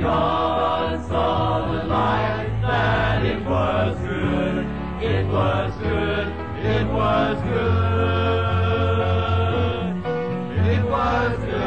John saw the light, that it was good, it was good, it was good, it was good.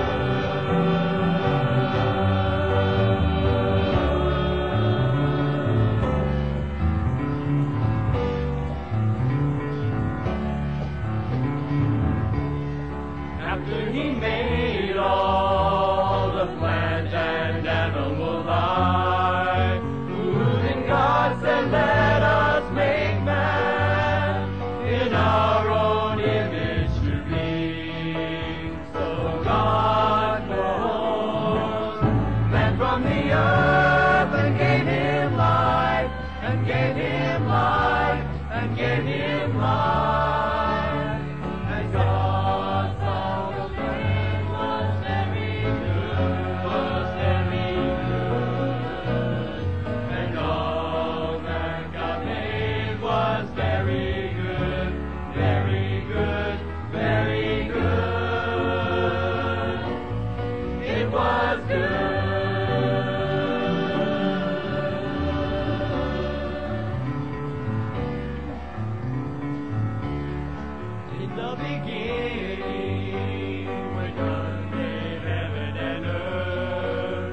After he made all the plant and animal life, then God said, let us make man in our own image to be. So God formed man from the earth and gave him life, and gave him life, and gave him life. And God saw the plant was very good, was very good. And all that God made was very good, very good, very good. It was good. In the beginning, when God made heaven and earth,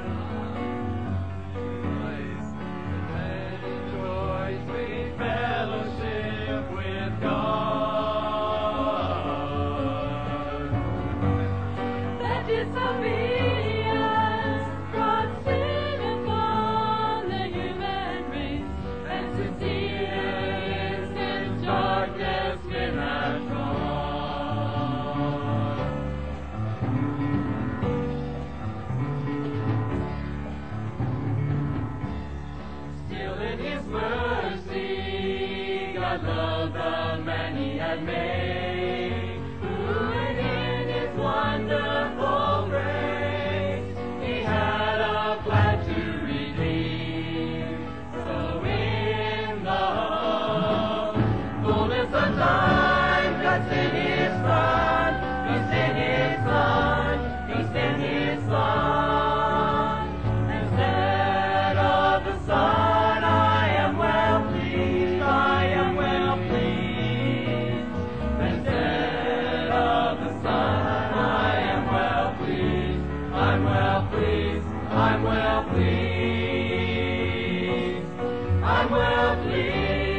and joy, sweet fellowship with God. That disobedience brought sin upon the human race, and to see since darkness men have gone. Still in his mercy, God loved the man he had made, who in his wonderful grace, he had a plan to redeem. So in the fullness of time, God sent his Son, he sent his Son, he sent his Son. Instead of the Son, I am well pleased, I am well pleased. Instead of the Son, I am well pleased, I'm well pleased, I'm well pleased, I'm well pleased.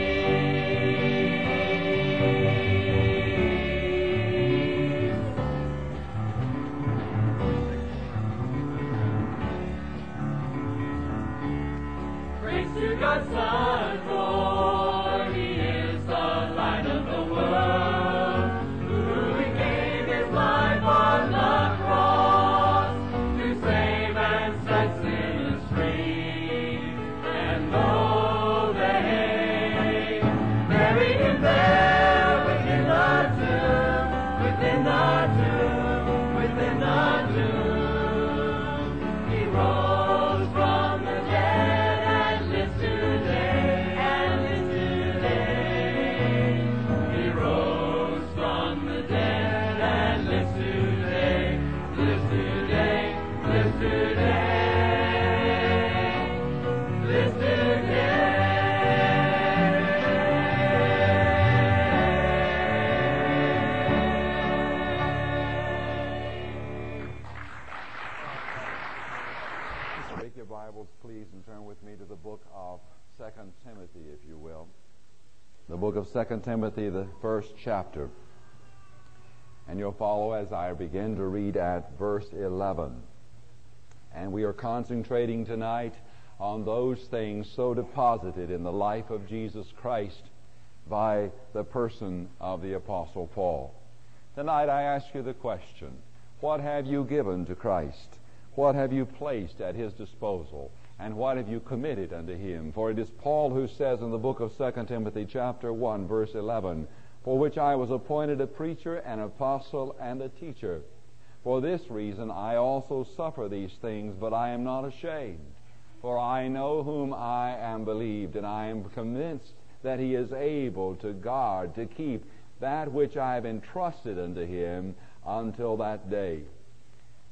Praise to God's Son, for he is the light of the world, who gave his life on the cross to save and set sinners free. And though they buried him there within the tomb, within the tomb, within the tomb, he rose from the dead and lives today, and lives today. He rose from the dead and lives today, lives today, lives today, lives today. Take your Bibles, please, and turn with me to the book of 2 Timothy, if you will. The book of 2 Timothy, the first chapter. And you'll follow as I begin to read at verse 11. And we are concentrating tonight on those things so deposited in the life of Jesus Christ by the person of the Apostle Paul. Tonight I ask you the question, what have you given to Christ? What have you placed at his disposal? And what have you committed unto him? For it is Paul who says in the book of 2 Timothy chapter 1, verse 11, for which I was appointed a preacher, an apostle, and a teacher. For this reason I also suffer these things, but I am not ashamed. For I know whom I am believed, and I am convinced that he is able to guard, to keep that which I have entrusted unto him until that day.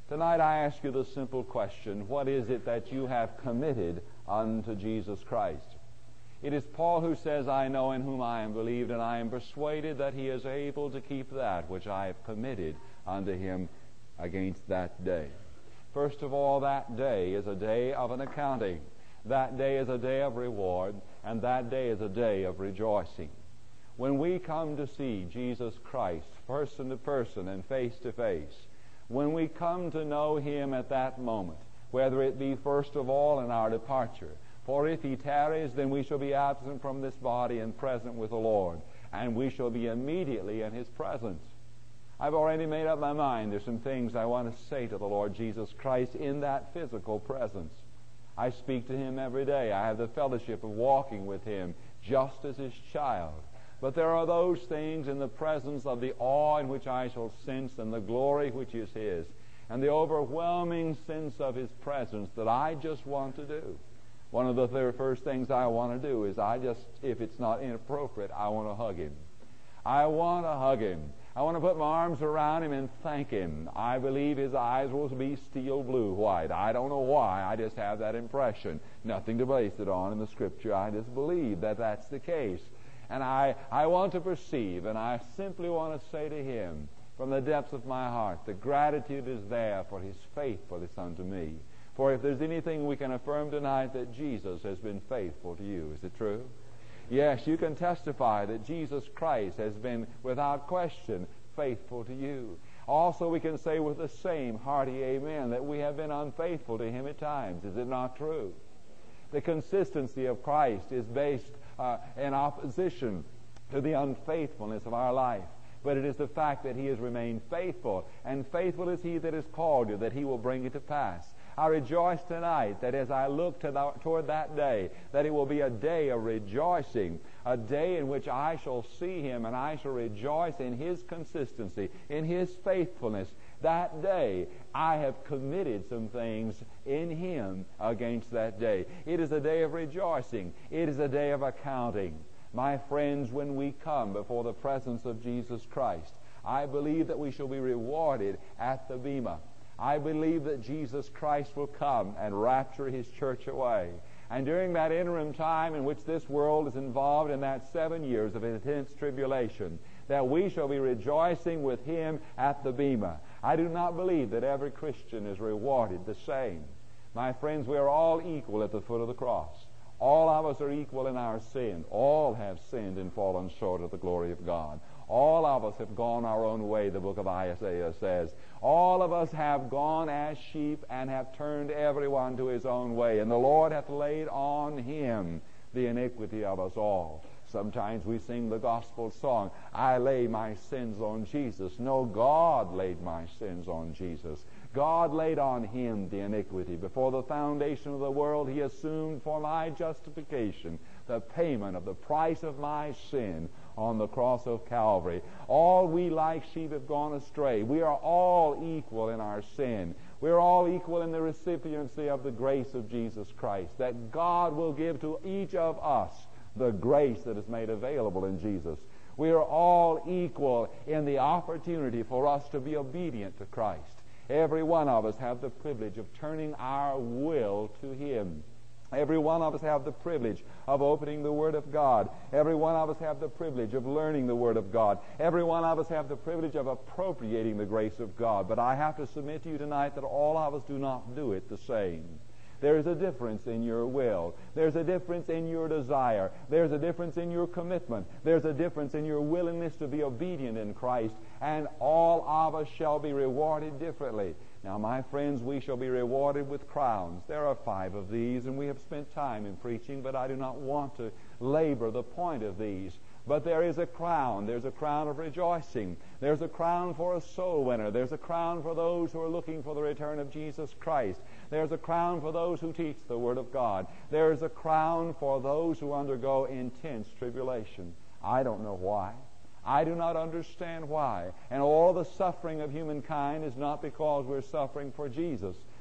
Tonight I ask you the simple question, what is it that you have committed unto Jesus Christ? It is Paul who says, I know in whom I am believed, and I am persuaded that he is able to keep that which I have committed unto him against that day. First of all, that day is a day of an accounting. That day is a day of reward, and that day is a day of rejoicing. When we come to see Jesus Christ, person to person and face to face, when we come to know him at that moment, whether it be first of all in our departure, for if he tarries, then we shall be absent from this body and present with the Lord, and we shall be immediately in his presence. I've already made up my mind. There's some things I want to say to the Lord Jesus Christ in that physical presence. I speak to him every day. I have the fellowship of walking with him just as his child. But there are those things in the presence of the awe in which I shall sense and the glory which is his and the overwhelming sense of his presence that I just want to do. One of the first things I want to do is if it's not inappropriate, I want to hug him. I want to hug him. I want to put my arms around him and thank him. I believe his eyes will be steel blue white. I don't know why. I just have that impression. Nothing to base it on in the Scripture. I just believe that that's the case. And I want to perceive, and I simply want to say to him, from the depths of my heart, the gratitude is there for his faithfulness unto me. For if there's anything we can affirm tonight, that Jesus has been faithful to you. Is it true? Yes, you can testify that Jesus Christ has been, without question, faithful to you. Also, we can say with the same hearty amen that we have been unfaithful to him at times. Is it not true? The consistency of Christ is based in opposition to the unfaithfulness of our life. But it is the fact that he has remained faithful, and faithful is he that has called you, that he will bring it to pass. I rejoice tonight that as I look toward that day, that it will be a day of rejoicing, a day in which I shall see him and I shall rejoice in his consistency, in his faithfulness. That day, I have committed some things in him against that day. It is a day of rejoicing. It is a day of accounting. My friends, when we come before the presence of Jesus Christ, I believe that we shall be rewarded at the Bema. I believe that Jesus Christ will come and rapture his church away. And during that interim time in which this world is involved in that 7 years of intense tribulation, that we shall be rejoicing with him at the Bema. I do not believe that every Christian is rewarded the same. My friends, we are all equal at the foot of the cross. All of us are equal in our sin. All have sinned and fallen short of the glory of God. All of us have gone our own way, the book of Isaiah says. All of us have gone as sheep and have turned everyone to his own way. And the Lord hath laid on him the iniquity of us all. Sometimes we sing the gospel song, I lay my sins on Jesus. No, God laid my sins on Jesus. God laid on him the iniquity. Before the foundation of the world, he assumed for my justification the payment of the price of my sin on the cross of Calvary. All we like sheep have gone astray. We are all equal in our sin. We are all equal in the recipiency of the grace of Jesus Christ, that God will give to each of us the grace that is made available in Jesus. We are all equal in the opportunity for us to be obedient to Christ. Every one of us have the privilege of turning our will to him. Every one of us have the privilege of opening the Word of God. Every one of us have the privilege of learning the Word of God. Every one of us have the privilege of appropriating the grace of God. But I have to submit to you tonight that all of us do not do it the same. There's a difference in your will. There's a difference in your desire. There's a difference in your commitment. There's a difference in your willingness to be obedient in Christ. And all of us shall be rewarded differently. Now, my friends, we shall be rewarded with crowns. There are 5 of these, and we have spent time in preaching, but I do not want to labor the point of these. But there is a crown. There's a crown of rejoicing. There's a crown for a soul winner. There's a crown for those who are looking for the return of Jesus Christ. There's a crown for those who teach the Word of God. There's a crown for those who undergo intense tribulation. I don't know why. I do not understand why. And all the suffering of humankind is not because we're suffering for Jesus,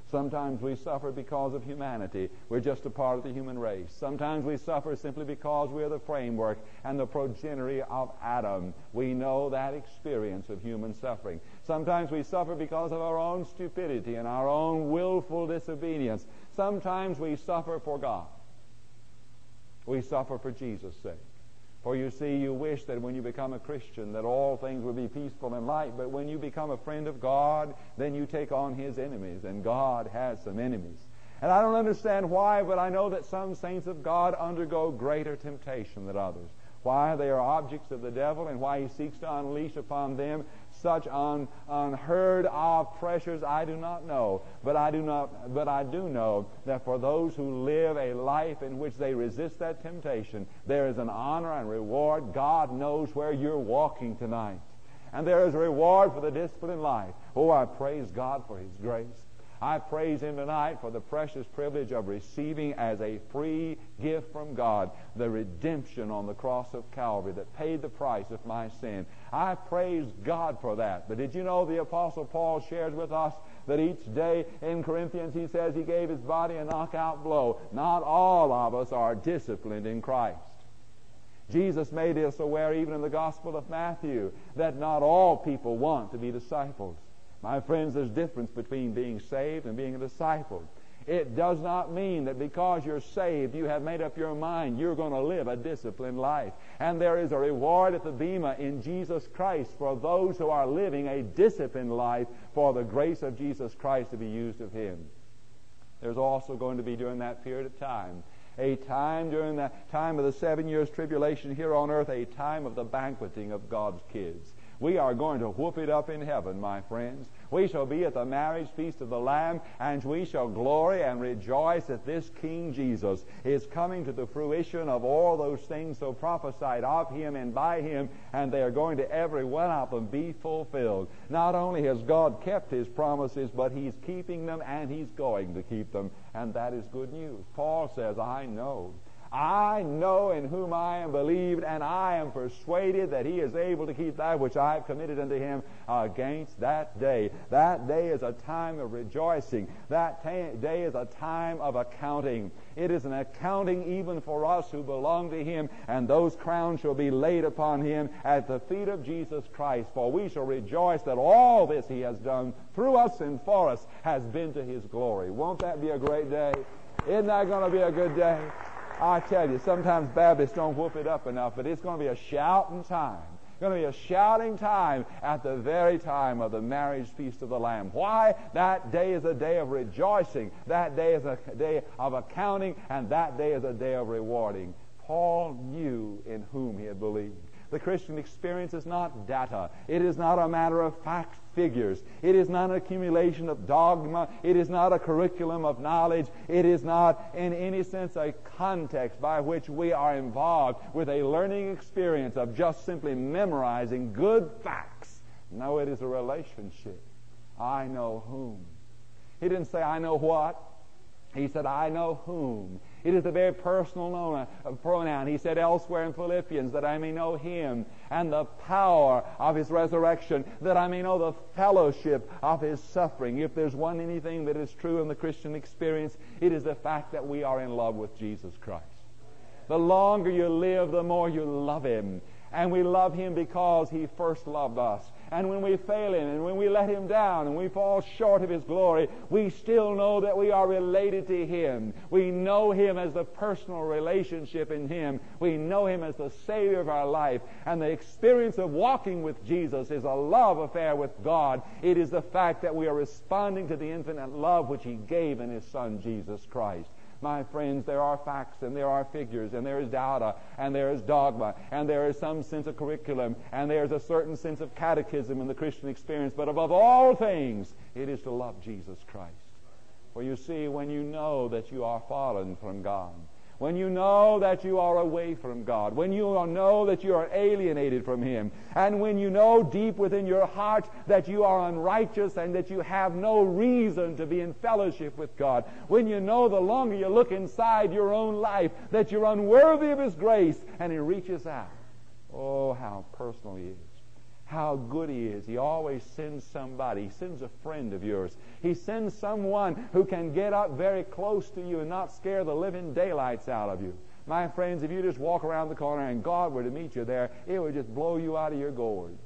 Sometimes we suffer because of humanity. We're just a part of the human race. Sometimes we suffer simply because we're the framework and the progeny of Adam. We know that experience of human suffering. Sometimes we suffer because of our own stupidity and our own willful disobedience. Sometimes we suffer for God. We suffer for Jesus' sake. For you see, you wish that when you become a Christian that all things would be peaceful and light, but when you become a friend of God, then you take on His enemies, and God has some enemies. And I don't understand why, but I know that some saints of God undergo greater temptation than others. Why they are objects of the devil and why he seeks to unleash upon them such unheard of pressures, I do not know. But I do know that for those who live a life in which they resist that temptation, there is an honor and reward. God knows where you're walking tonight. And there is a reward for the disciplined life. Oh, I praise God for His grace. I praise Him tonight for the precious privilege of receiving as a free gift from God the redemption on the cross of Calvary that paid the price of my sin. I praise God for that. But did you know the Apostle Paul shares with us that each day in Corinthians he says he gave his body a knockout blow? Not all of us are disciplined in Christ. Jesus made us aware even in the Gospel of Matthew that not all people want to be disciples. My friends, there's a difference between being saved and being a disciple. It does not mean that because you're saved, you have made up your mind you're going to live a disciplined life. And there is a reward at the bema in Jesus Christ for those who are living a disciplined life for the grace of Jesus Christ to be used of Him. There's also going to be during that period of time, a time during that time of the 7 years tribulation here on earth, a time of the banqueting of God's kids. We are going to whoop it up in heaven, my friends. We shall be at the marriage feast of the Lamb, and we shall glory and rejoice that this King Jesus is coming to the fruition of all those things so prophesied of Him and by Him, and they are going to every one of them be fulfilled. Not only has God kept His promises, but He's keeping them, and He's going to keep them, and that is good news. Paul says, I know in whom I am believed, and I am persuaded that He is able to keep that which I have committed unto Him against that day. That day is a time of rejoicing. That day is a time of accounting. It is an accounting even for us who belong to Him, and those crowns shall be laid upon Him at the feet of Jesus Christ. For we shall rejoice that all this He has done through us and for us has been to His glory. Won't that be a great day? Isn't that going to be a good day? I tell you, sometimes Baptists don't whoop it up enough, but it's going to be a shouting time. It's going to be a shouting time at the very time of the marriage feast of the Lamb. Why? That day is a day of rejoicing. That day is a day of accounting, and that day is a day of rewarding. Paul knew in whom he had believed. The Christian experience is not data. It is not a matter of fact figures. It is not an accumulation of dogma. It is not a curriculum of knowledge. It is not, in any sense, a context by which we are involved with a learning experience of just simply memorizing good facts. No, it is a relationship. I know whom. He didn't say, I know what. He said, I know whom. It is a very personal pronoun. He said elsewhere in Philippians that I may know Him and the power of His resurrection, that I may know the fellowship of His suffering. If there's anything that is true in the Christian experience, it is the fact that we are in love with Jesus Christ. The longer you live, the more you love Him. And we love Him because He first loved us. And when we fail Him, and when we let Him down, and we fall short of His glory, we still know that we are related to Him. We know Him as the personal relationship in Him. We know Him as the Savior of our life. And the experience of walking with Jesus is a love affair with God. It is the fact that we are responding to the infinite love which He gave in His Son, Jesus Christ. My friends, there are facts and there are figures and there is data and there is dogma and there is some sense of curriculum and there is a certain sense of catechism in the Christian experience. But above all things, it is to love Jesus Christ. For you see, when you know that you are fallen from God, when you know that you are away from God, when you know that you are alienated from Him, and when you know deep within your heart that you are unrighteous and that you have no reason to be in fellowship with God, when you know the longer you look inside your own life that you're unworthy of His grace and He reaches out. Oh, how personal He is. how good He is. He always sends somebody. He sends a friend of yours. He sends someone who can get up very close to you and not scare the living daylights out of you. My friends, if you just walk around the corner and God were to meet you there, it would just blow you out of your gourd.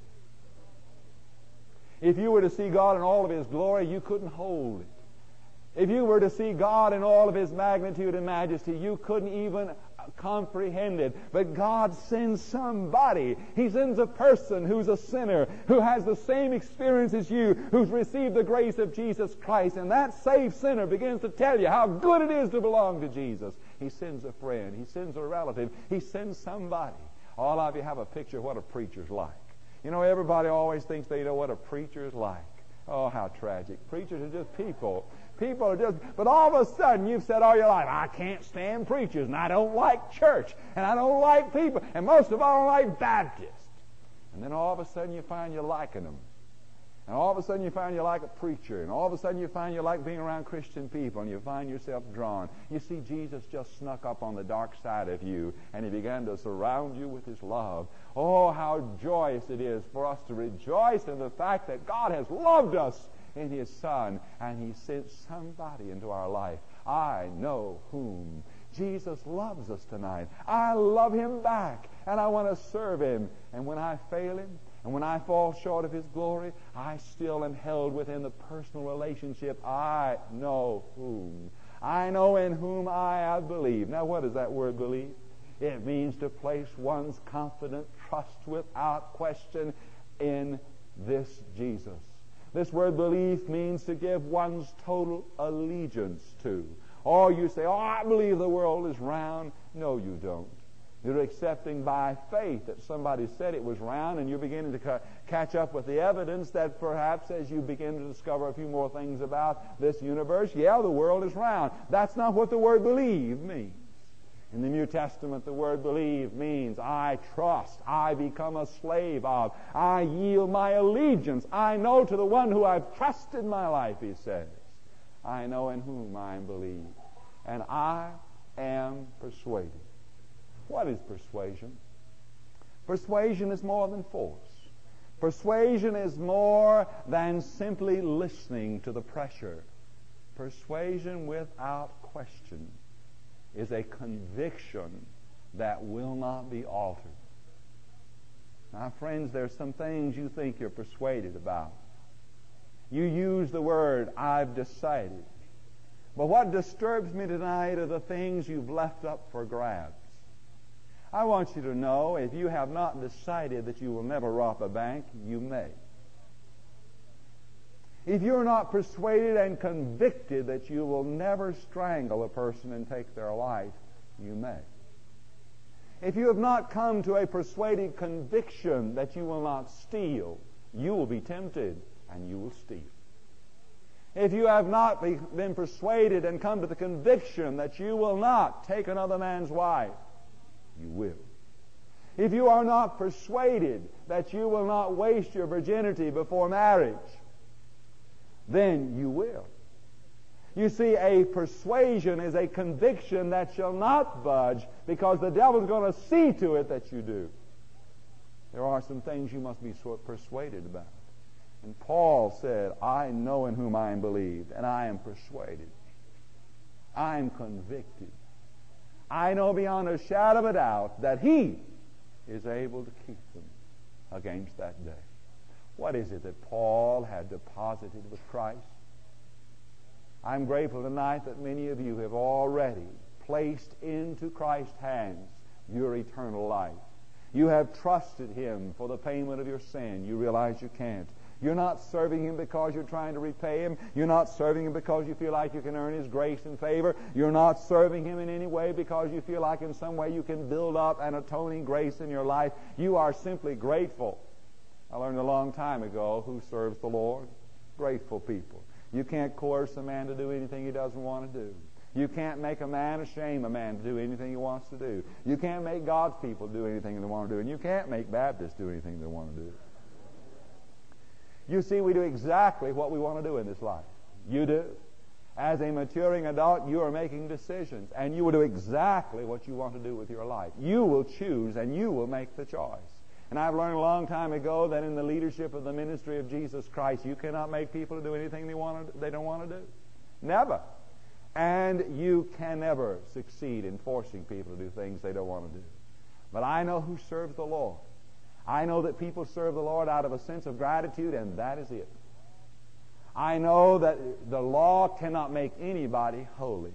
If you were to see God in all of His glory, you couldn't hold it. If you were to see God in all of His magnitude and majesty, you couldn't even comprehend it. But God sends somebody. He sends a person who's a sinner, who has the same experience as you, who's received the grace of Jesus Christ. And that saved sinner begins to tell you how good it is to belong to Jesus. He sends a friend. He sends a relative. He sends somebody. All of you have a picture of what a preacher's like. You know, everybody always thinks they know what a preacher is like. Oh, how tragic. Preachers are just people. People are just, but all of a sudden you've said all your life, I can't stand preachers, and I don't like church, and I don't like people, and most of all, I don't like Baptists. And then all of a sudden you find you're liking them. And all of a sudden you find you like a preacher, and all of a sudden you find you like being around Christian people, and you find yourself drawn. You see, Jesus just snuck up on the dark side of you, and He began to surround you with His love. Oh, how joyous it is for us to rejoice in the fact that God has loved us in His Son, and He sent somebody into our life. I know whom. Jesus loves us tonight. I love Him back, and I want to serve Him. And when I fail Him, and when I fall short of His glory, I still am held within the personal relationship. I know whom. I know in whom I have believed. Now, what does that word believe? It means to place one's confident trust without question in this Jesus. This word belief means to give one's total allegiance to. Or you say, I believe the world is round. No, you don't. You're accepting by faith that somebody said it was round, and you're beginning to catch up with the evidence that perhaps as you begin to discover a few more things about this universe, the world is round. That's not what the word believe means. In the New Testament, the word believe means I trust, I become a slave of, I yield my allegiance. I know to the one who I've trusted my life, he says. I know in whom I am believed, and I am persuaded. What is persuasion? Persuasion is more than force. Persuasion is more than simply listening to the pressure. Persuasion without question is a conviction that will not be altered. Now, friends, there's some things you think you're persuaded about. You use the word, I've decided. But what disturbs me tonight are the things you've left up for grabs. I want you to know, if you have not decided that you will never rob a bank, you may. If you're not persuaded and convicted that you will never strangle a person and take their life, you may. If you have not come to a persuaded conviction that you will not steal, you will be tempted and you will steal. If you have not been persuaded and come to the conviction that you will not take another man's wife, you will. If you are not persuaded that you will not waste your virginity before marriage, then you will. You see, a persuasion is a conviction that shall not budge because the devil's going to see to it that you do. There are some things you must be persuaded about. And Paul said, I know in whom I am believed, and I am persuaded. I am convicted. I know beyond a shadow of a doubt that He is able to keep them against that day. What is it that Paul had deposited with Christ? I'm grateful tonight that many of you have already placed into Christ's hands your eternal life. You have trusted Him for the payment of your sin. You realize you can't. You're not serving Him because you're trying to repay Him. You're not serving Him because you feel like you can earn His grace and favor. You're not serving Him in any way because you feel like in some way you can build up an atoning grace in your life. You are simply grateful. I learned a long time ago who serves the Lord. Grateful people. You can't coerce a man to do anything he doesn't want to do. You can't make a man shame a man to do anything he wants to do. You can't make God's people do anything they want to do. And you can't make Baptists do anything they want to do. You see, we do exactly what we want to do in this life. You do. As a maturing adult, you are making decisions, and you will do exactly what you want to do with your life. You will choose, and you will make the choice. And I've learned a long time ago that in the leadership of the ministry of Jesus Christ, you cannot make people do anything they don't want to do. Never. And you can never succeed in forcing people to do things they don't want to do. But I know who serves the Lord. I know that people serve the Lord out of a sense of gratitude, and that is it. I know that the law cannot make anybody holy.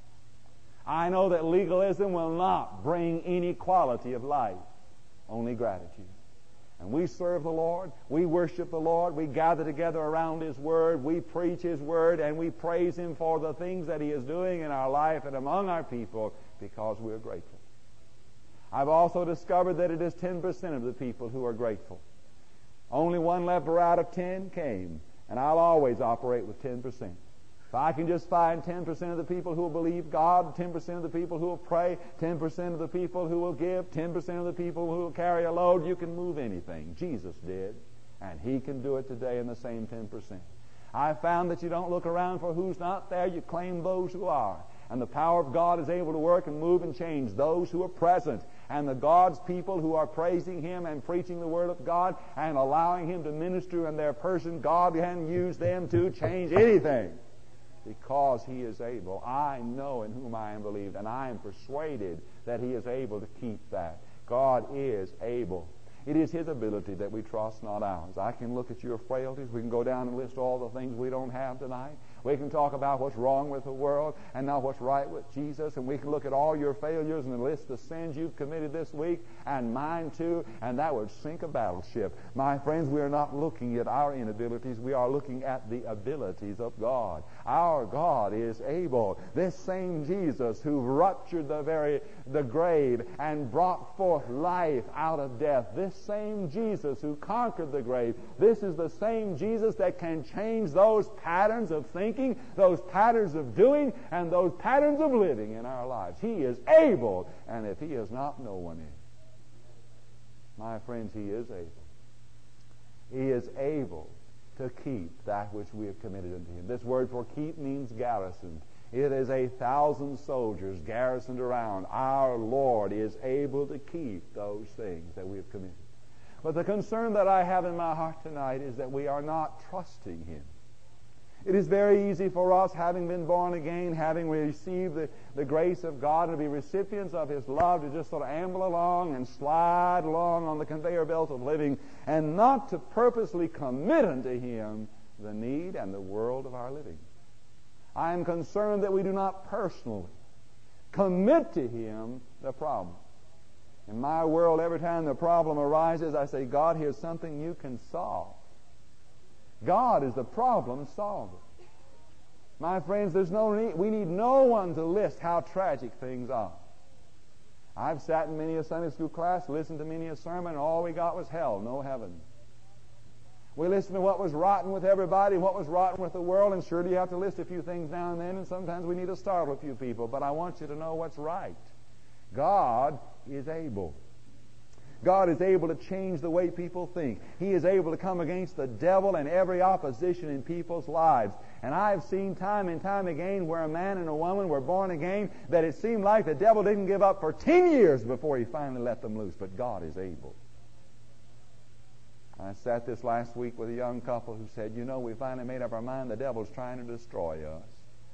I know that legalism will not bring any quality of life, only gratitude. And we serve the Lord, we worship the Lord, we gather together around His Word, we preach His Word, and we praise Him for the things that He is doing in our life and among our people because we are grateful. I've also discovered that it is 10% of the people who are grateful. Only one leper out of 10 came, and I'll always operate with 10%. If I can just find 10% of the people who will believe God, 10% of the people who will pray, 10% of the people who will give, 10% of the people who will carry a load, you can move anything. Jesus did, and He can do it today in the same 10%. I've found that you don't look around for who's not there, you claim those who are. And the power of God is able to work and move and change those who are present. And the God's people who are praising Him and preaching the Word of God and allowing Him to minister in their person, God can use them to change anything. Because He is able. I know in whom I am believed, and I am persuaded that He is able to keep that. God is able. It is His ability that we trust, not ours. I can look at your frailties. We can go down and list all the things we don't have tonight. We can talk about what's wrong with the world and not what's right with Jesus. And we can look at all your failures and list the sins you've committed this week and mine too, and that would sink a battleship. My friends, we are not looking at our inabilities. We are looking at the abilities of God. Our God is able. This same Jesus who ruptured the grave and brought forth life out of death. This same Jesus who conquered the grave. This is the same Jesus that can change those patterns of thinking, those patterns of doing, and those patterns of living in our lives. He is able, and if He is not, no one is. My friends, He is able. He is able to keep that which we have committed unto Him. This word for keep means garrisoned. It is 1,000 soldiers garrisoned around. Our Lord is able to keep those things that we have committed. But the concern that I have in my heart tonight is that we are not trusting Him. It is very easy for us, having been born again, having received the grace of God, and to be recipients of His love, to just sort of amble along and slide along on the conveyor belt of living, and not to purposely commit unto Him the need and the world of our living. I am concerned that we do not personally commit to Him the problem. In my world, every time the problem arises, I say, God, here's something you can solve. God is the problem solver. My friends, there's no need. We need no one to list how tragic things are. I've sat in many a Sunday school class, listened to many a sermon, and all we got was hell, no heaven. We listened to what was rotten with everybody, what was rotten with the world, and sure, you have to list a few things now and then, and sometimes we need to startle a few people, but I want you to know what's right. God is able. God is able to change the way people think. He is able to come against the devil and every opposition in people's lives. And I've seen time and time again where a man and a woman were born again that it seemed like the devil didn't give up for 10 years before he finally let them loose. But God is able. I sat this last week with a young couple who said, you know, we finally made up our mind the devil's trying to destroy us.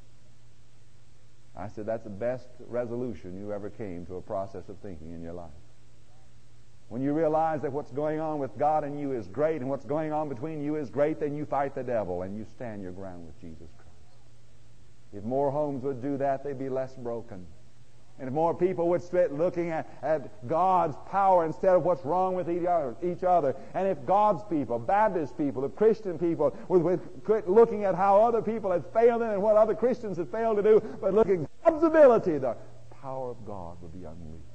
I said, that's the best resolution you ever came to a process of thinking in your life. When you realize that what's going on with God and you is great, and what's going on between you is great, then you fight the devil and you stand your ground with Jesus Christ. If more homes would do that, they'd be less broken. And if more people would quit looking at God's power instead of what's wrong with each other, and if God's people, Baptist people, the Christian people, would quit looking at how other people had failed them and what other Christians had failed to do, but look at God's ability, the power of God would be unleashed.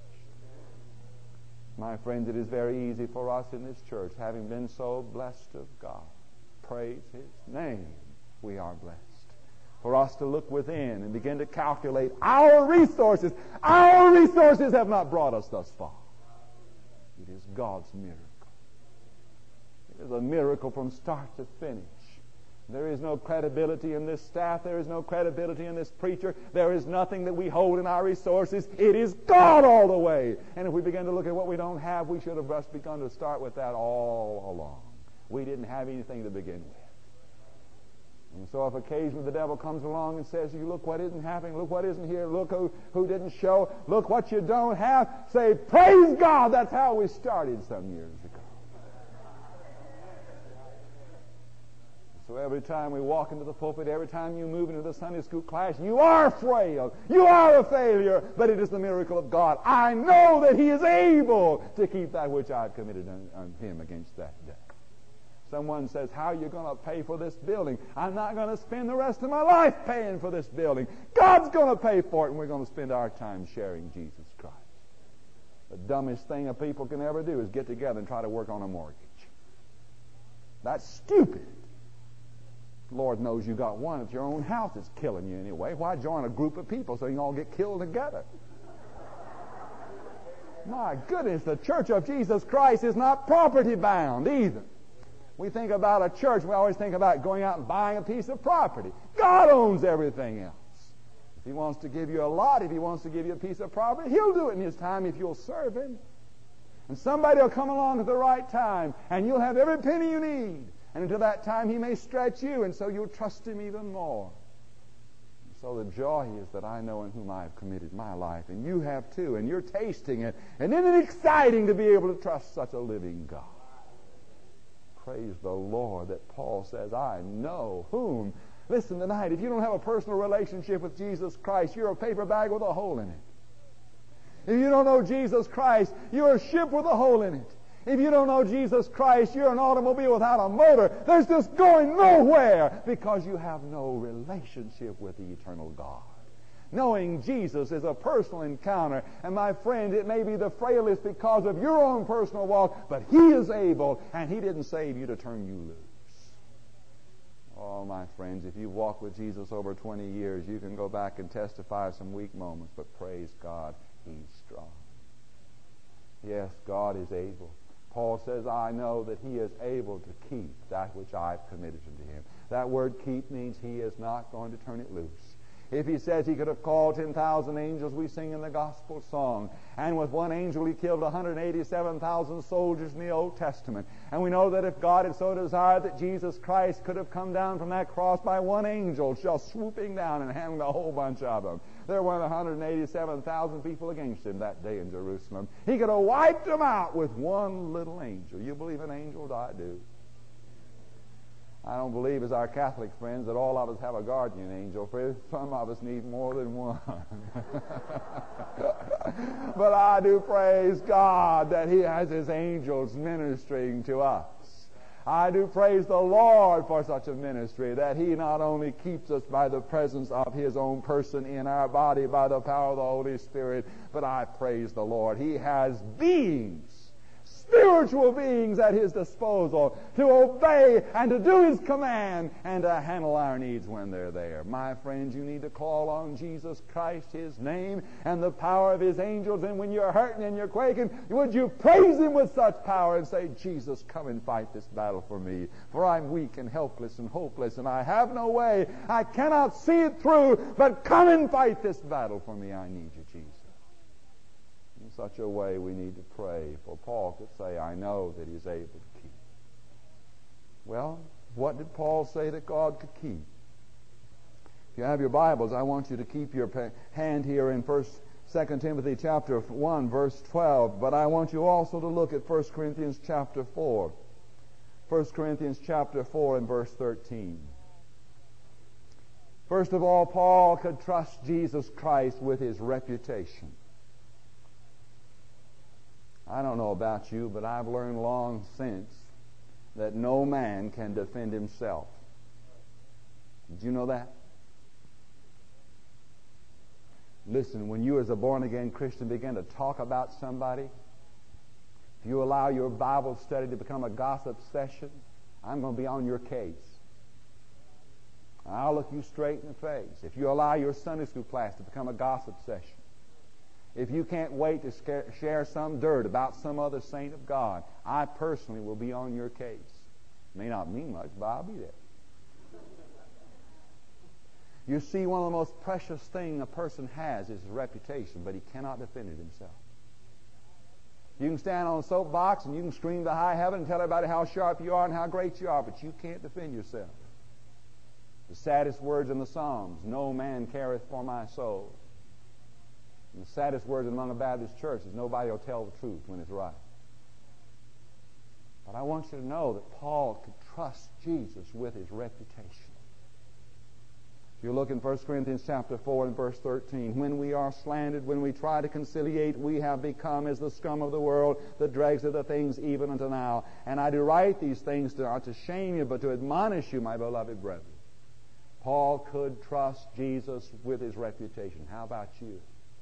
My friends, it is very easy for us in this church, having been so blessed of God, praise His name, we are blessed, for us to look within and begin to calculate our resources. Our resources have not brought us thus far. It is God's miracle. It is a miracle from start to finish There is no credibility in this staff. There is no credibility in this preacher. There is nothing that we hold in our resources. It is God all the way. And if we begin to look at what we don't have, we should have just begun to start with that all along. We didn't have anything to begin with. And so if occasionally the devil comes along and says, you look what isn't happening, look what isn't here, look who didn't show, look what you don't have, say, praise God. That's how we started some years ago. So every time we walk into the pulpit, every time you move into the Sunday school class, you are frail. You are a failure, but it is the miracle of God. I know that He is able to keep that which I've committed on Him against that day. Someone says, how are you going to pay for this building? I'm not going to spend the rest of my life paying for this building. God's going to pay for it, and we're going to spend our time sharing Jesus Christ. The dumbest thing a people can ever do is get together and try to work on a mortgage. That's stupid. Lord knows you got one at your own house that's killing you anyway. Why join a group of people so you can all get killed together? My goodness, the Church of Jesus Christ is not property bound either. We think about a church, we always think about going out and buying a piece of property. God owns everything else. If He wants to give you a lot, if He wants to give you a piece of property, He'll do it in His time if you'll serve Him. And somebody will come along at the right time, and you'll have every penny you need. And until that time, He may stretch you, and so you'll trust Him even more. And so the joy is that I know in whom I have committed my life, and you have too, and you're tasting it. And isn't it exciting to be able to trust such a living God? Praise the Lord that Paul says, I know whom. Listen tonight, if you don't have a personal relationship with Jesus Christ, you're a paper bag with a hole in it. If you don't know Jesus Christ, you're a ship with a hole in it. If you don't know Jesus Christ, you're an automobile without a motor. There's just going nowhere because you have no relationship with the eternal God. Knowing Jesus is a personal encounter. And my friend, it may be the frailest because of your own personal walk, but He is able, and He didn't save you to turn you loose. Oh, my friends, if you've walked with Jesus over 20 years, you can go back and testify of some weak moments, but praise God, He's strong. Yes, God is able. Paul says, I know that He is able to keep that which I've committed unto Him. That word keep means He is not going to turn it loose. If He says He could have called 10,000 angels, we sing in the gospel song. And with one angel He killed 187,000 soldiers in the Old Testament. And we know that if God had so desired that Jesus Christ could have come down from that cross by one angel, just swooping down and hanging a whole bunch of them. There weren't 187,000 people against Him that day in Jerusalem. He could have wiped them out with one little angel. You believe in angels? I do. I don't believe, as our Catholic friends, that all of us have a guardian angel. For some of us need more than one. But I do praise God that He has His angels ministering to us. I do praise the Lord for such a ministry, that He not only keeps us by the presence of His own person in our body by the power of the Holy Spirit, but I praise the Lord. He has beings, spiritual beings at His disposal to obey and to do His command and to handle our needs when they're there. My friends, you need to call on Jesus Christ, His name, and the power of His angels. And when you're hurting and you're quaking, would you praise Him with such power and say, Jesus, come and fight this battle for me. For I'm weak and helpless and hopeless, and I have no way. I cannot see it through, but come and fight this battle for me. I need you, Jesus. In such a way we need to pray. For Paul could say, I know that He's able to keep. Well, what did Paul say that God could keep? If you have your Bibles, I want you to keep your hand here in 2 Timothy chapter 1, verse 12. But I want you also to look at 1 Corinthians chapter 4. 1 Corinthians chapter 4 and verse 13. First of all, Paul could trust Jesus Christ with his reputation. I don't know about you, but I've learned long since that no man can defend himself. Did you know that? Listen, when you as a born-again Christian begin to talk about somebody, if you allow your Bible study to become a gossip session, I'm going to be on your case. I'll look you straight in the face. If you allow your Sunday school class to become a gossip session, if you can't wait to share some dirt about some other saint of God, I personally will be on your case. It may not mean much, but I'll be there. You see, one of the most precious things a person has is his reputation, but he cannot defend it himself. You can stand on a soapbox and you can scream to high heaven and tell everybody how sharp you are and how great you are, but you can't defend yourself. The saddest words in the Psalms, no man careth for my soul. And the saddest words among a Baptist church is nobody will tell the truth when it's right. But I want you to know that Paul could trust Jesus with his reputation. If you look in 1 Corinthians chapter 4 and verse 13, when we are slandered, when we try to conciliate, we have become as the scum of the world, the dregs of the things even unto now. And I do write these things not to shame you, but to admonish you, my beloved brethren. Paul could trust Jesus with his reputation. How about you?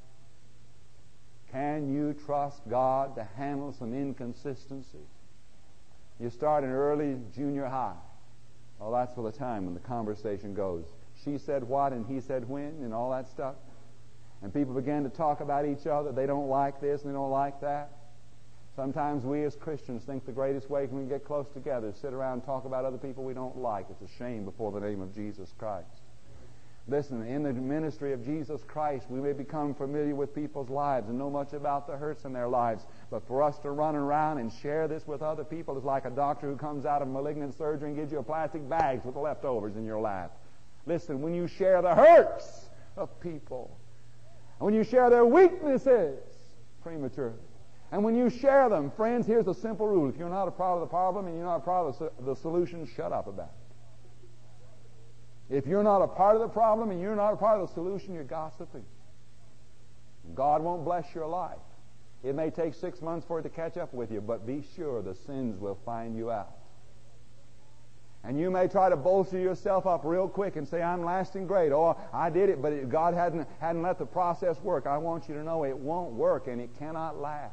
Can you trust God to handle some inconsistencies? You start in early junior high. Well, that's for the time when the conversation goes. She said what and he said when and all that stuff. And people begin to talk about each other. They don't like this and they don't like that. Sometimes we as Christians think the greatest way we can get close together is sit around and talk about other people we don't like. It's a shame before the name of Jesus Christ. Listen, in the ministry of Jesus Christ, we may become familiar with people's lives and know much about the hurts in their lives. But for us to run around and share this with other people is like a doctor who comes out of malignant surgery and gives you a plastic bag with the leftovers in your lap. Listen, when you share the hurts of people, and when you share their weaknesses prematurely, and when you share them, friends, here's the simple rule. If you're not a part of the problem and you're not a part of the solution, shut up about it. If you're not a part of the problem and you're not a part of the solution, you're gossiping. God won't bless your life. It may take 6 months for it to catch up with you, but be sure the sins will find you out. And you may try to bolster yourself up real quick and say, I'm lasting great. Oh, I did it, but God hadn't let the process work. I want you to know it won't work and it cannot last.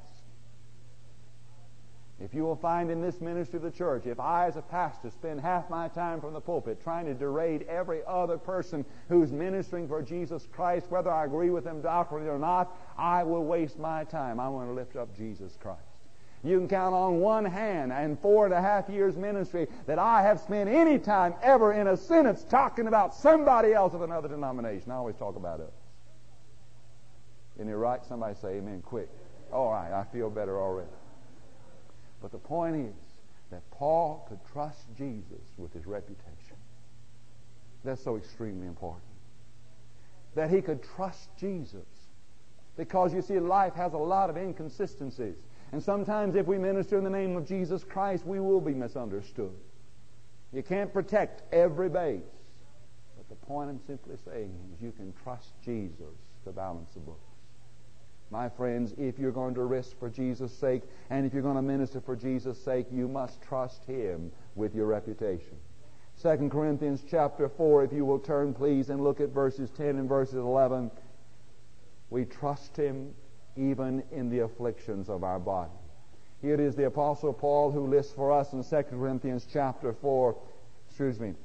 If you will find in this ministry of the church, if I as a pastor spend half my time from the pulpit trying to deride every other person who's ministering for Jesus Christ, whether I agree with them doctrinally or not, I will waste my time. I want to lift up Jesus Christ. You can count on one hand in 4.5 years ministry that I have spent any time ever in a sentence talking about somebody else of another denomination. I always talk about us. Isn't it right? Somebody say amen quick. All right, I feel better already. But the point is that Paul could trust Jesus with his reputation. That's so extremely important. That he could trust Jesus. Because you see, life has a lot of inconsistencies. And sometimes if we minister in the name of Jesus Christ, we will be misunderstood. You can't protect every base. But the point I'm simply saying is you can trust Jesus to balance the books. My friends, if you're going to risk for Jesus' sake, and if you're going to minister for Jesus' sake, you must trust Him with your reputation. 2 Corinthians chapter 4, if you will turn, please, and look at verses 10 and verses 11. We trust Him even in the afflictions of our body. Here it is the Apostle Paul who lists for us in 2 Corinthians chapter 4, 2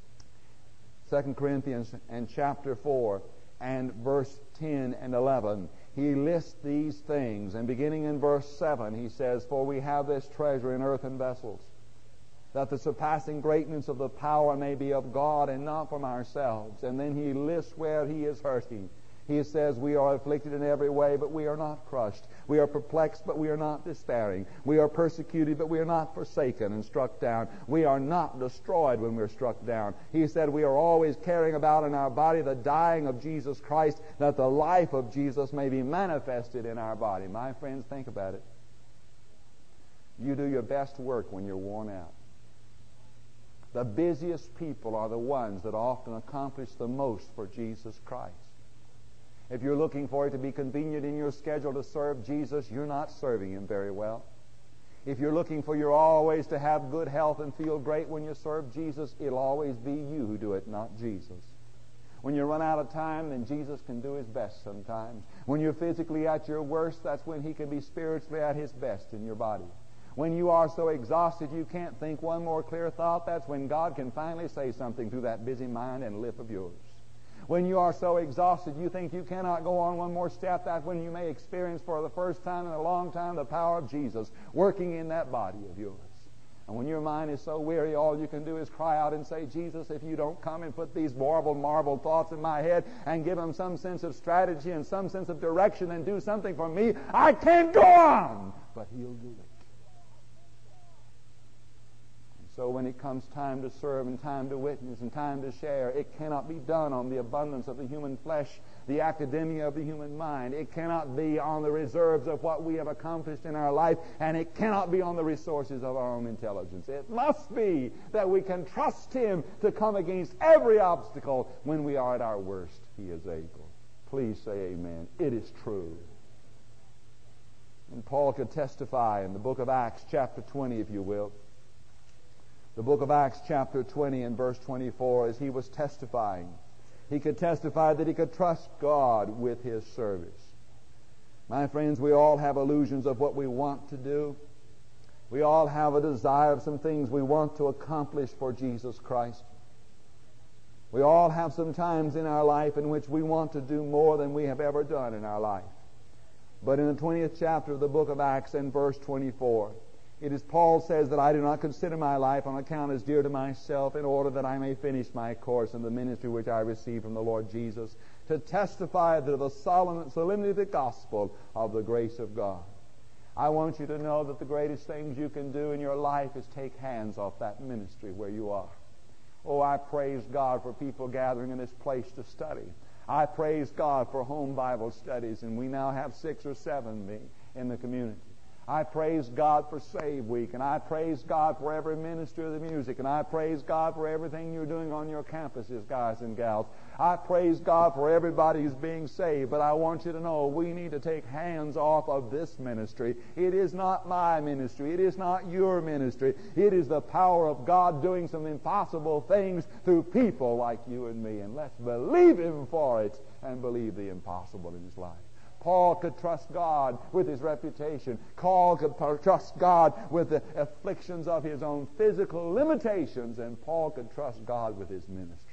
Corinthians and chapter 4 and verse 10 and 11. He lists these things, and beginning in verse 7, he says, For we have this treasure in earthen vessels, that the surpassing greatness of the power may be of God and not from ourselves. And then he lists where he is hurting. He says, we are afflicted in every way, but we are not crushed. We are perplexed, but we are not despairing. We are persecuted, but we are not forsaken and struck down. We are not destroyed when we are struck down. He said, we are always carrying about in our body the dying of Jesus Christ, that the life of Jesus may be manifested in our body. My friends, think about it. You do your best work when you're worn out. The busiest people are the ones that often accomplish the most for Jesus Christ. If you're looking for it to be convenient in your schedule to serve Jesus, you're not serving Him very well. If you're looking for you always to have good health and feel great when you serve Jesus, it'll always be you who do it, not Jesus. When you run out of time, then Jesus can do His best sometimes. When you're physically at your worst, that's when He can be spiritually at His best in your body. When you are so exhausted you can't think one more clear thought, that's when God can finally say something through that busy mind and lip of yours. When you are so exhausted you think you cannot go on one more step, that's when you may experience for the first time in a long time the power of Jesus working in that body of yours. And when your mind is so weary, all you can do is cry out and say, Jesus, if you don't come and put these marble thoughts in my head and give them some sense of strategy and some sense of direction and do something for me, I can't go on. But He'll do it. So when it comes time to serve and time to witness and time to share, it cannot be done on the abundance of the human flesh, the academia of the human mind. It cannot be on the reserves of what we have accomplished in our life, and it cannot be on the resources of our own intelligence. It must be that we can trust Him to come against every obstacle. When we are at our worst, He is able. Please say amen. It is true. And Paul could testify in the book of Acts chapter 20, if you will. The book of Acts chapter 20 and verse 24, as he was testifying, he could testify that he could trust God with his service. My friends, we all have illusions of what we want to do. We all have a desire of some things we want to accomplish for Jesus Christ. We all have some times in our life in which we want to do more than we have ever done in our life. But in the 20th chapter of the book of Acts and verse 24, it is Paul says that I do not consider my life on account as dear to myself, in order that I may finish my course in the ministry which I received from the Lord Jesus, to testify to the solemnity of the gospel of the grace of God. I want you to know that the greatest things you can do in your life is take hands off that ministry where you are. Oh, I praise God for people gathering in this place to study. I praise God for home Bible studies, and we now have 6 or 7 in the community. I praise God for Save Week, and I praise God for every ministry of the music, and I praise God for everything you're doing on your campuses, guys and gals. I praise God for everybody who's being saved, but I want you to know we need to take hands off of this ministry. It is not my ministry. It is not your ministry. It is the power of God doing some impossible things through people like you and me, and let's believe Him for it and believe the impossible in His life. Paul could trust God with his reputation. Paul could trust God with the afflictions of his own physical limitations, and Paul could trust God with his ministry.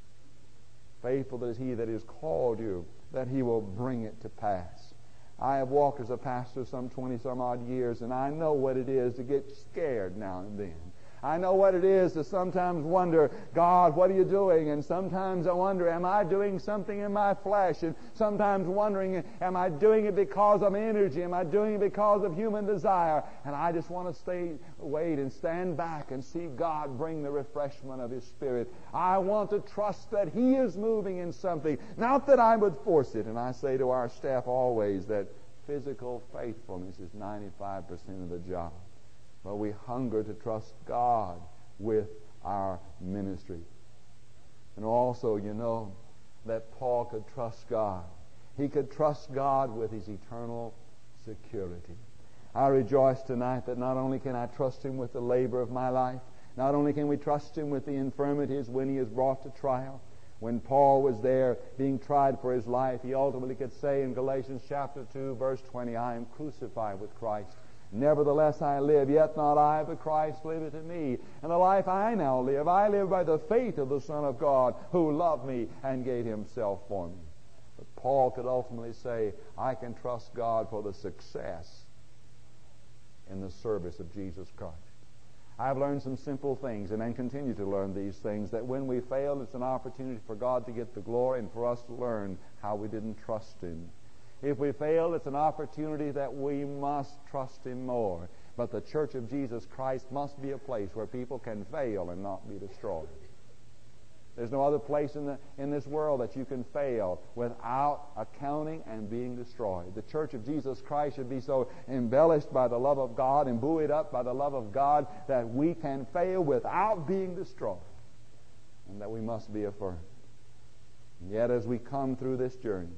Faithful is He that has called you, that He will bring it to pass. I have walked as a pastor some 20-some-odd years, and I know what it is to get scared now and then. I know what it is to sometimes wonder, God, what are you doing? And sometimes I wonder, am I doing something in my flesh? And sometimes wondering, am I doing it because of energy? Am I doing it because of human desire? And I just want to wait and stand back and see God bring the refreshment of His Spirit. I want to trust that He is moving in something, not that I would force it. And I say to our staff always that physical faithfulness is 95% of the job. But we hunger to trust God with our ministry. And also, you know, that Paul could trust God. He could trust God with his eternal security. I rejoice tonight that not only can I trust Him with the labor of my life, not only can we trust Him with the infirmities when He is brought to trial. When Paul was there being tried for his life, he ultimately could say in Galatians chapter 2, verse 20, I am crucified with Christ. Nevertheless I live, yet not I, but Christ liveth in me. And the life I now live, I live by the faith of the Son of God, who loved me and gave Himself for me. But Paul could ultimately say, I can trust God for the success in the service of Jesus Christ. I've learned some simple things, and then continue to learn these things, that when we fail, it's an opportunity for God to get the glory and for us to learn how we didn't trust Him. If we fail, it's an opportunity that we must trust Him more. But the Church of Jesus Christ must be a place where people can fail and not be destroyed. There's no other place in this world that you can fail without accounting and being destroyed. The Church of Jesus Christ should be so embellished by the love of God and buoyed up by the love of God that we can fail without being destroyed, and that we must be affirmed. And yet as we come through this journey,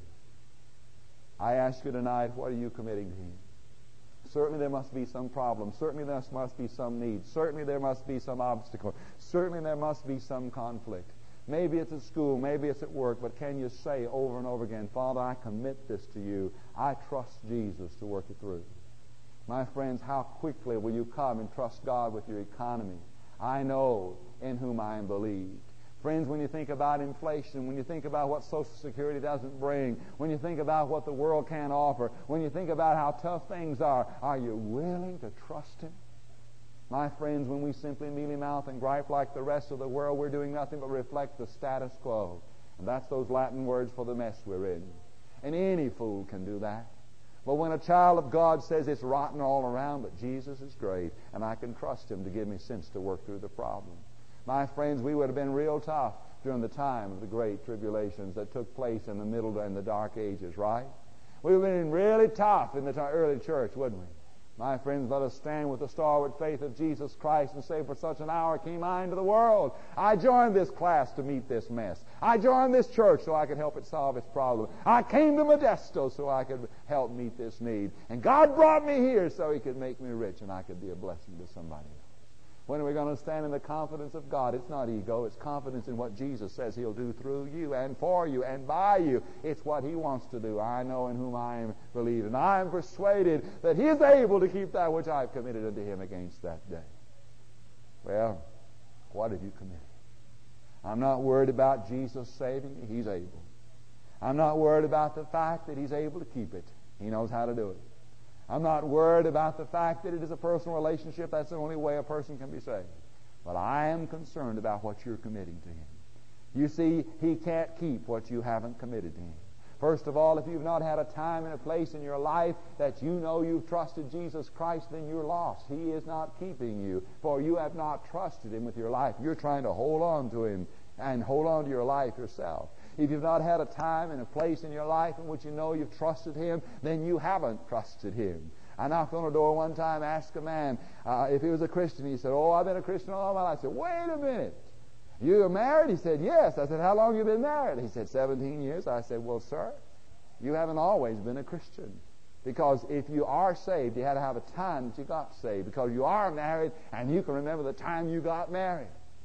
I ask you tonight, what are you committing to Him? Certainly there must be some problem. Certainly there must be some need. Certainly there must be some obstacle. Certainly there must be some conflict. Maybe it's at school, maybe it's at work, but can you say over and over again, Father, I commit this to You. I trust Jesus to work it through. My friends, how quickly will you come and trust God with your economy? I know in whom I am believed. Friends, when you think about inflation, when you think about what Social Security doesn't bring, when you think about what the world can't offer, when you think about how tough things are you willing to trust Him? My friends, when we simply mealy-mouth and gripe like the rest of the world, we're doing nothing but reflect the status quo. And that's those Latin words for the mess we're in. And any fool can do that. But when a child of God says it's rotten all around, but Jesus is great, and I can trust Him to give me sense to work through the problem. My friends, we would have been real tough during the time of the great tribulations that took place in the middle and the dark ages, right? We would have been really tough in the early church, wouldn't we? My friends, let us stand with the stalwart faith of Jesus Christ and say, for such an hour came I into the world. I joined this class to meet this mess. I joined this church so I could help it solve its problem. I came to Modesto so I could help meet this need. And God brought me here so He could make me rich and I could be a blessing to somebody else. When are we going to stand in the confidence of God? It's not ego. It's confidence in what Jesus says He'll do through you and for you and by you. It's what He wants to do. I know in whom I am believed, and I am persuaded that He is able to keep that which I've committed unto Him against that day. Well, what have you committed? I'm not worried about Jesus saving me. He's able. I'm not worried about the fact that He's able to keep it. He knows how to do it. I'm not worried about the fact that it is a personal relationship. That's the only way a person can be saved. But I am concerned about what you're committing to Him. You see, He can't keep what you haven't committed to Him. First of all, if you've not had a time and a place in your life that you know you've trusted Jesus Christ, then you're lost. He is not keeping you, for you have not trusted Him with your life. You're trying to hold on to Him and hold on to your life yourself. If you've not had a time and a place in your life in which you know you've trusted Him, then you haven't trusted Him. I knocked on a door one time, asked a man if he was a Christian. He said, "Oh, I've been a Christian all my life." I said, "Wait a minute. You are married?" He said, "Yes." I said, "How long have you been married?" He said, 17 years. I said, "Well, sir, you haven't always been a Christian. Because if you are saved, you had to have a time that you got saved. Because you are married, and you can remember the time you got married."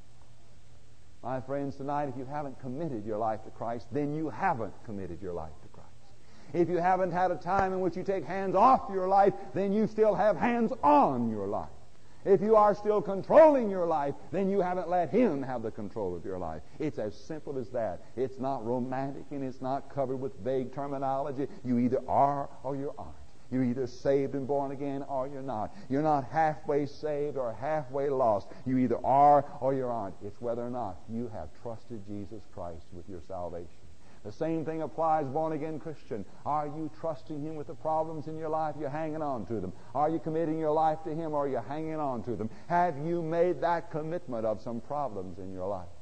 My friends, tonight, if you haven't committed your life to Christ, then you haven't committed your life to Christ. If you haven't had a time in which you take hands off your life, then you still have hands on your life. If you are still controlling your life, then you haven't let Him have the control of your life. It's as simple as that. It's not romantic and it's not covered with vague terminology. You either are or you aren't. You're either saved and born again or you're not. You're not halfway saved or halfway lost. You either are or you aren't. It's whether or not you have trusted Jesus Christ with your salvation. The same thing applies, born-again Christian. Are you trusting Him with the problems in your life? You're hanging on to them. Are you committing your life to Him or are you hanging on to them? Have you made that commitment of some problems in your life?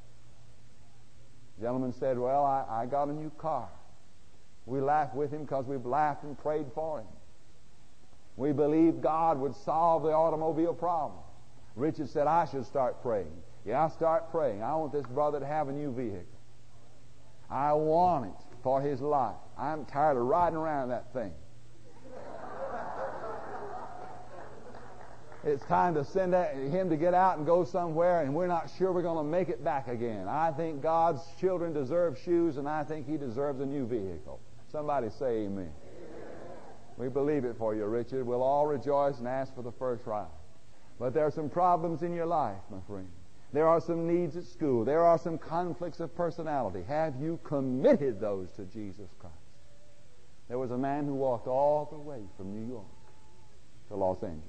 The gentleman said, "Well, I got a new car." We laughed with him because we've laughed and prayed for him. We believed God would solve the automobile problem. Richard said, "I should start praying." Yeah, I'll start praying. I want this brother to have a new vehicle. I want it for his life. I'm tired of riding around that thing. It's time to send him to get out and go somewhere, and we're not sure we're going to make it back again. I think God's children deserve shoes, and I think He deserves a new vehicle. Somebody say amen. We believe it for you, Richard. We'll all rejoice and ask for the first ride. But there are some problems in your life, my friend. There are some needs at school. There are some conflicts of personality. Have you committed those to Jesus Christ? There was a man who walked all the way from New York to Los Angeles.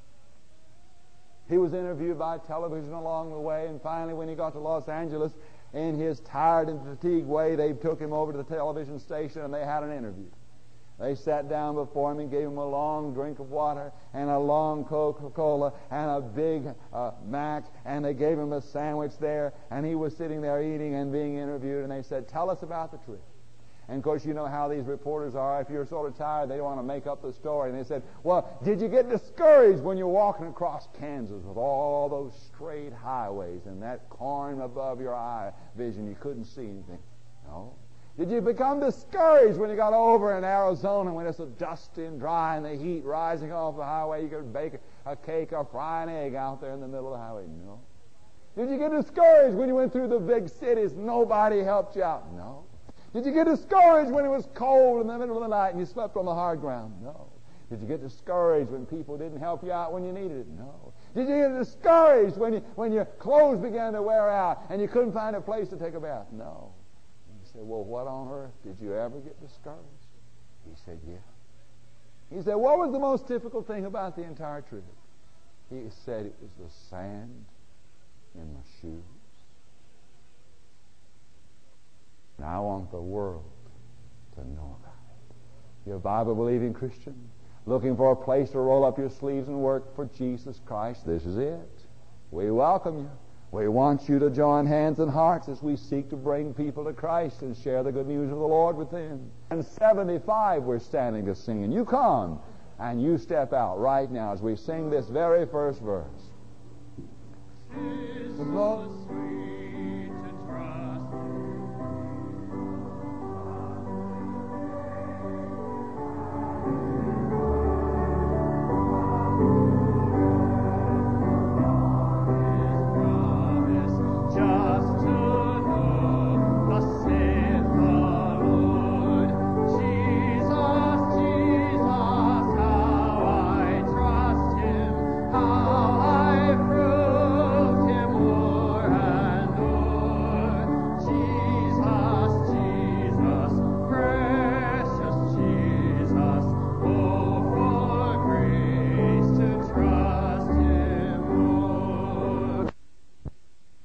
He was interviewed by television along the way, and finally when he got to Los Angeles, in his tired and fatigued way, they took him over to the television station and they had an interview. They sat down before him and gave him a long drink of water and a long Coca-Cola and a big Mac, and they gave him a sandwich there, and he was sitting there eating and being interviewed, and they said, "Tell us about the trip." And of course, you know how these reporters are. If you're sort of tired, they don't want to make up the story. And they said, "Well, did you get discouraged when you're walking across Kansas with all those straight highways and that corn above your eye vision? You couldn't see anything." No. Did you become discouraged when you got over in Arizona when it's so dusty and dry and the heat rising off the highway? You could bake a cake or fry an egg out there in the middle of the highway? No. Did you get discouraged when you went through the big cities? Nobody helped you out? No. Did you get discouraged when it was cold in the middle of the night and you slept on the hard ground? No. Did you get discouraged when people didn't help you out when you needed it? No. Did you get discouraged when your clothes began to wear out and you couldn't find a place to take a bath? No. He said, "Well, what on earth? Did you ever get discouraged?" He said, "Yeah." He said, "What was the most difficult thing about the entire trip?" He said it was the sand in my shoes. And I want the world to know about it. You're a Bible-believing Christian, looking for a place to roll up your sleeves and work for Jesus Christ. This is it. We welcome you. We want you to join hands and hearts as we seek to bring people to Christ and share the good news of the Lord with them. And 75 we're standing to sing. And you come and you step out right now as we sing this very first verse. Christmas